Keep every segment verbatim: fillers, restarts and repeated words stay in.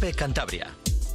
COPE Cantabria.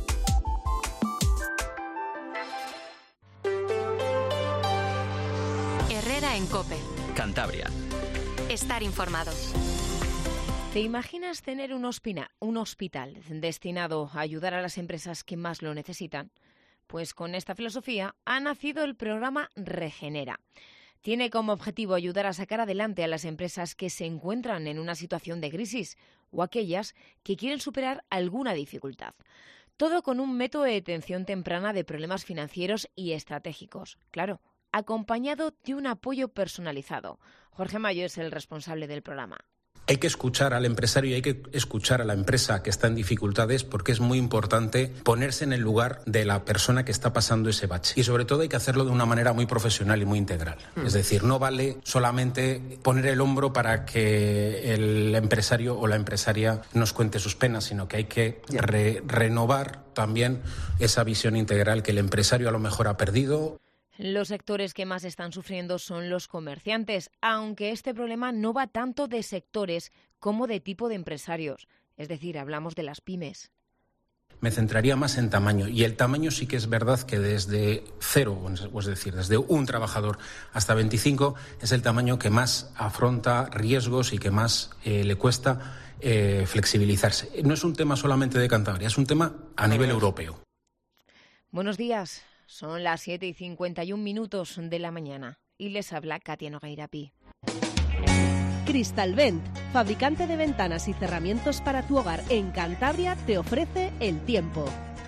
Herrera en COPE Cantabria. Estar informado. ¿Te imaginas tener un, hospina, un hospital destinado a ayudar a las empresas que más lo necesitan? Pues con esta filosofía ha nacido el programa Regenera. Tiene como objetivo ayudar a sacar adelante a las empresas que se encuentran en una situación de crisis o aquellas que quieren superar alguna dificultad. Todo con un método de detención temprana de problemas financieros y estratégicos. Claro, acompañado de un apoyo personalizado. Jorge Mayo es el responsable del programa. Hay que escuchar al empresario y hay que escuchar a la empresa que está en dificultades, porque es muy importante ponerse en el lugar de la persona que está pasando ese bache. Y sobre todo hay que hacerlo de una manera muy profesional y muy integral. Mm. Es decir, no vale solamente poner el hombro para que el empresario o la empresaria nos cuente sus penas, sino que hay que re- renovar también esa visión integral que el empresario a lo mejor ha perdido. Los sectores que más están sufriendo son los comerciantes, aunque este problema no va tanto de sectores como de tipo de empresarios. Es decir, hablamos de las pymes. Me centraría más en tamaño. Y el tamaño sí que es verdad que desde cero, es decir, desde un trabajador hasta veinticinco, es el tamaño que más afronta riesgos y que más eh, le cuesta eh, flexibilizarse. No es un tema solamente de Cantabria, es un tema a nivel europeo. Buenos días. Son las siete y cincuenta y un minutos de la mañana y les habla Katia Nogueirapi. Cristalvent, fabricante de ventanas y cerramientos para tu hogar en Cantabria, te ofrece el tiempo.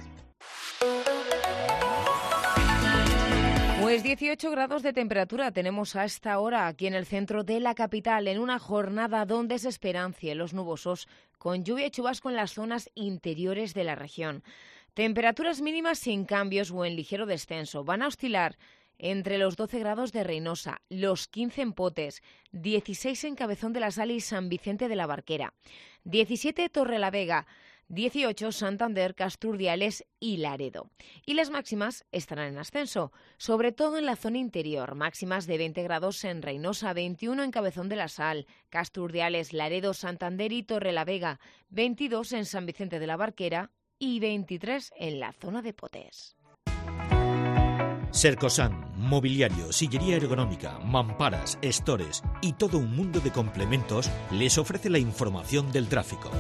Pues dieciocho grados de temperatura tenemos a esta hora aquí en el centro de la capital, en una jornada donde se esperan cielos nubosos con lluvia y chubasco en las zonas interiores de la región. Temperaturas mínimas sin cambios o en ligero descenso. Van a oscilar entre los doce grados de Reynosa, los quince en Potes, dieciséis en Cabezón de la Sal y San Vicente de la Barquera, diecisiete Torrelavega, dieciocho Santander, Casturdiales y Laredo. Y las máximas estarán en ascenso, sobre todo en la zona interior. Máximas de veinte grados en Reynosa, veintiuno en Cabezón de la Sal, Casturdiales, Laredo, Santander y Torrelavega, veintidós en San Vicente de la Barquera y veintitrés en la zona de Potes. Sercosan, mobiliario, sillería ergonómica, mamparas, estores y todo un mundo de complementos les ofrece la información del tráfico.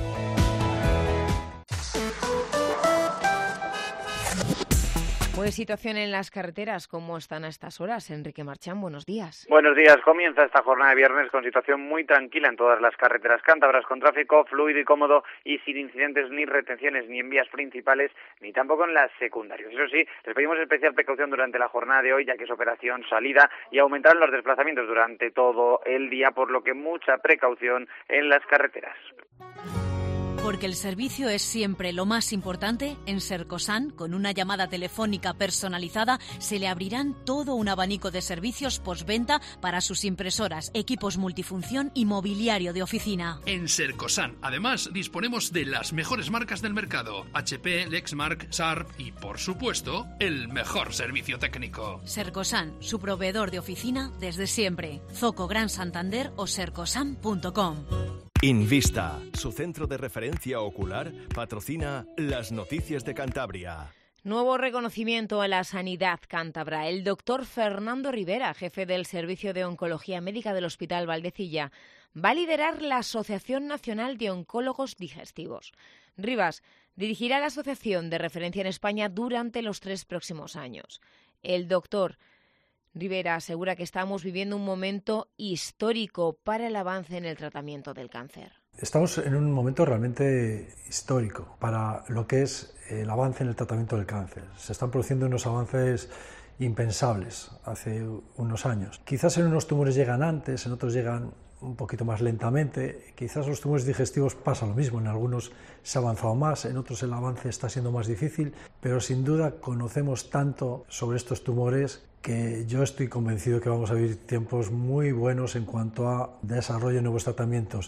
Pues situación en las carreteras, ¿cómo están a estas horas? Enrique Marchán, buenos días. Buenos días. Comienza esta jornada de viernes con situación muy tranquila en todas las carreteras cántabras, con tráfico fluido y cómodo y sin incidentes ni retenciones ni en vías principales ni tampoco en las secundarias. Eso sí, les pedimos especial precaución durante la jornada de hoy, ya que es operación salida y aumentarán los desplazamientos durante todo el día, por lo que mucha precaución en las carreteras. Porque el servicio es siempre lo más importante, en Sercosan, con una llamada telefónica personalizada, se le abrirán todo un abanico de servicios postventa para sus impresoras, equipos multifunción y mobiliario de oficina. En Sercosan, además, disponemos de las mejores marcas del mercado: H P, Lexmark, Sharp y, por supuesto, el mejor servicio técnico. Sercosan, su proveedor de oficina desde siempre. Zoco Gran Santander o sercosan punto com. Invista, su centro de referencia ocular, patrocina las noticias de Cantabria. Nuevo reconocimiento a la sanidad cántabra. El doctor Fernando Rivera, jefe del Servicio de Oncología Médica del Hospital Valdecilla, va a liderar la Asociación Nacional de Oncólogos Digestivos. Rivas dirigirá la asociación de referencia en España durante los tres próximos años. El doctor Rivera asegura que estamos viviendo un momento histórico para el avance en el tratamiento del cáncer. Estamos en un momento realmente histórico para lo que es el avance en el tratamiento del cáncer. Se están produciendo unos avances impensables hace unos años. Quizás en unos tumores llegan antes, en otros llegan un poquito más lentamente. Quizás los tumores digestivos pasa lo mismo, en algunos se ha avanzado más, en otros el avance está siendo más difícil, pero sin duda conocemos tanto sobre estos tumores que yo estoy convencido que vamos a vivir tiempos muy buenos en cuanto a desarrollo de nuevos tratamientos.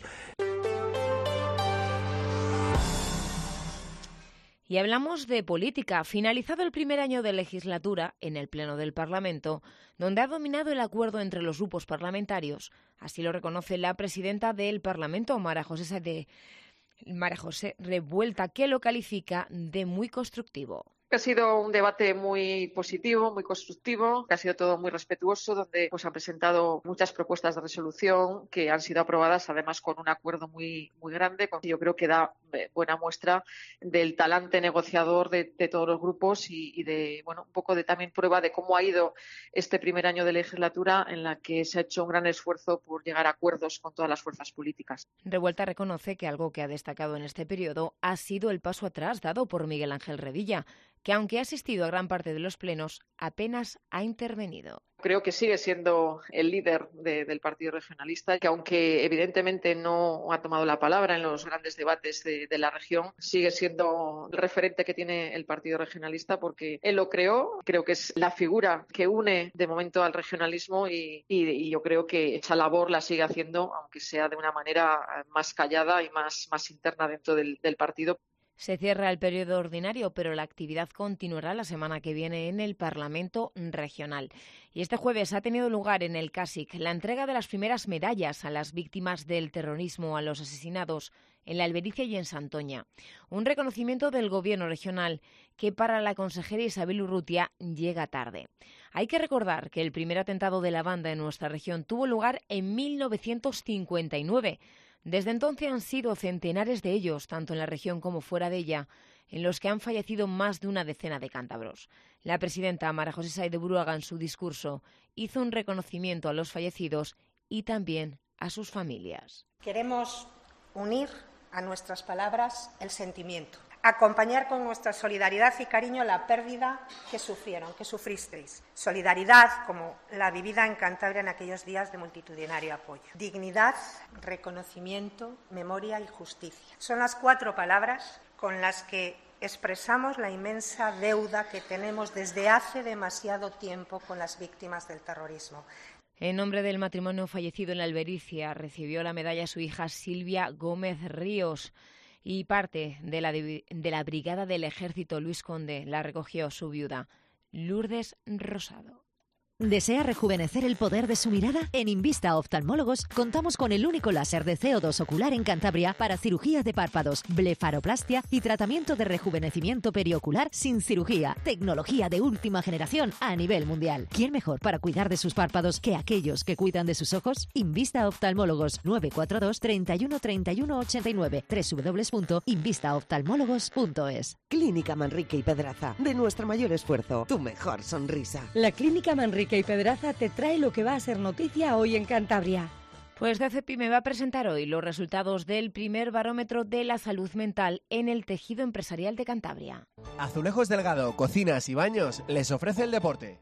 Y hablamos de política. Finalizado el primer año de legislatura en el Pleno del Parlamento, donde ha dominado el acuerdo entre los grupos parlamentarios, así lo reconoce la presidenta del Parlamento, Mara José Saedé. María José Revuelta, que lo califica de muy constructivo. Ha sido un debate muy positivo, muy constructivo, que ha sido todo muy respetuoso, donde pues han presentado muchas propuestas de resolución que han sido aprobadas, además con un acuerdo muy muy grande. Yo creo que da buena muestra del talante negociador de, de todos los grupos y, y de bueno un poco de también prueba de cómo ha ido este primer año de legislatura, en la que se ha hecho un gran esfuerzo por llegar a acuerdos con todas las fuerzas políticas. Revuelta reconoce que algo que ha destacado en este periodo ha sido el paso atrás dado por Miguel Ángel Redilla, que aunque ha asistido a gran parte de los plenos, apenas ha intervenido. Creo que sigue siendo el líder de, del Partido Regionalista, que aunque evidentemente no ha tomado la palabra en los grandes debates de, de la región, sigue siendo el referente que tiene el Partido Regionalista, porque él lo creó. Creo que es la figura que une de momento al regionalismo y, y, y yo creo que esa labor la sigue haciendo, aunque sea de una manera más callada y más, más interna dentro del, del partido. Se cierra el periodo ordinario, pero la actividad continuará la semana que viene en el Parlamento Regional. Y este jueves ha tenido lugar en el CASIC la entrega de las primeras medallas a las víctimas del terrorismo, a los asesinados en la Albericia y en Santoña. Un reconocimiento del Gobierno regional que para la consejera Isabel Urrutia llega tarde. Hay que recordar que el primer atentado de la banda en nuestra región tuvo lugar en mil novecientos cincuenta y nueve. Desde entonces han sido centenares de ellos, tanto en la región como fuera de ella, en los que han fallecido más de una decena de cántabros. La presidenta María José Sáez de Buruaga, en su discurso, hizo un reconocimiento a los fallecidos y también a sus familias. Queremos unir a nuestras palabras el sentimiento, acompañar con nuestra solidaridad y cariño la pérdida que sufrieron, que sufristeis. Solidaridad como la vivida en Cantabria en aquellos días de multitudinario apoyo. Dignidad, reconocimiento, memoria y justicia. Son las cuatro palabras con las que expresamos la inmensa deuda que tenemos desde hace demasiado tiempo con las víctimas del terrorismo. En nombre del matrimonio fallecido en la Albericia, recibió la medalla su hija Silvia Gómez Ríos. Y parte de la, de la brigada del Ejército Luis Conde la recogió su viuda, Lourdes Rosado. ¿Desea rejuvenecer el poder de su mirada? En Invista Oftalmólogos contamos con el único láser de C O dos ocular en Cantabria para cirugía de párpados, blefaroplastia y tratamiento de rejuvenecimiento periocular sin cirugía. Tecnología de última generación a nivel mundial. ¿Quién mejor para cuidar de sus párpados que aquellos que cuidan de sus ojos? Invista Oftalmólogos nueve cuatro dos, treinta y uno, treinta y uno, ochenta y nueve doble u doble u doble u punto invista oftalmólogos punto es. Clínica Manrique y Pedraza. De nuestro mayor esfuerzo, tu mejor sonrisa. La Clínica Manrique y Pedraza te trae lo que va a ser noticia hoy en Cantabria. Pues D C P I me va a presentar hoy los resultados del primer barómetro de la salud mental en el tejido empresarial de Cantabria. Azulejos Delgado, Cocinas y Baños les ofrece el deporte.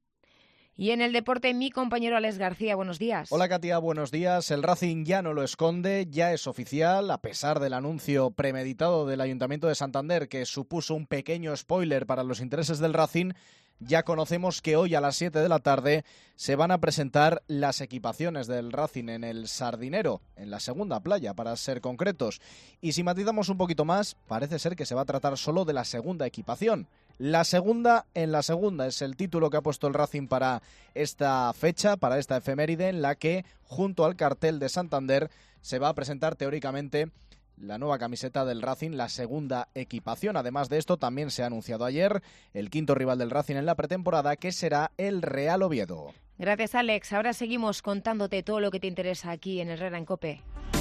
Y en el deporte, mi compañero Alex García, buenos días. Hola Katia, buenos días. El Racing ya no lo esconde, ya es oficial, a pesar del anuncio premeditado del Ayuntamiento de Santander, que supuso un pequeño spoiler para los intereses del Racing. Ya conocemos que hoy a las siete de la tarde se van a presentar las equipaciones del Racing en el Sardinero, en la segunda playa, para ser concretos. Y si matizamos un poquito más, parece ser que se va a tratar solo de la segunda equipación. La segunda en la segunda es el título que ha puesto el Racing para esta fecha, para esta efeméride, en la que, junto al cartel de Santander, se va a presentar teóricamente la nueva camiseta del Racing, la segunda equipación. Además de esto, también se ha anunciado ayer el quinto rival del Racing en la pretemporada, que será el Real Oviedo. Gracias, Alex. Ahora seguimos contándote todo lo que te interesa aquí en Herrera en COPE.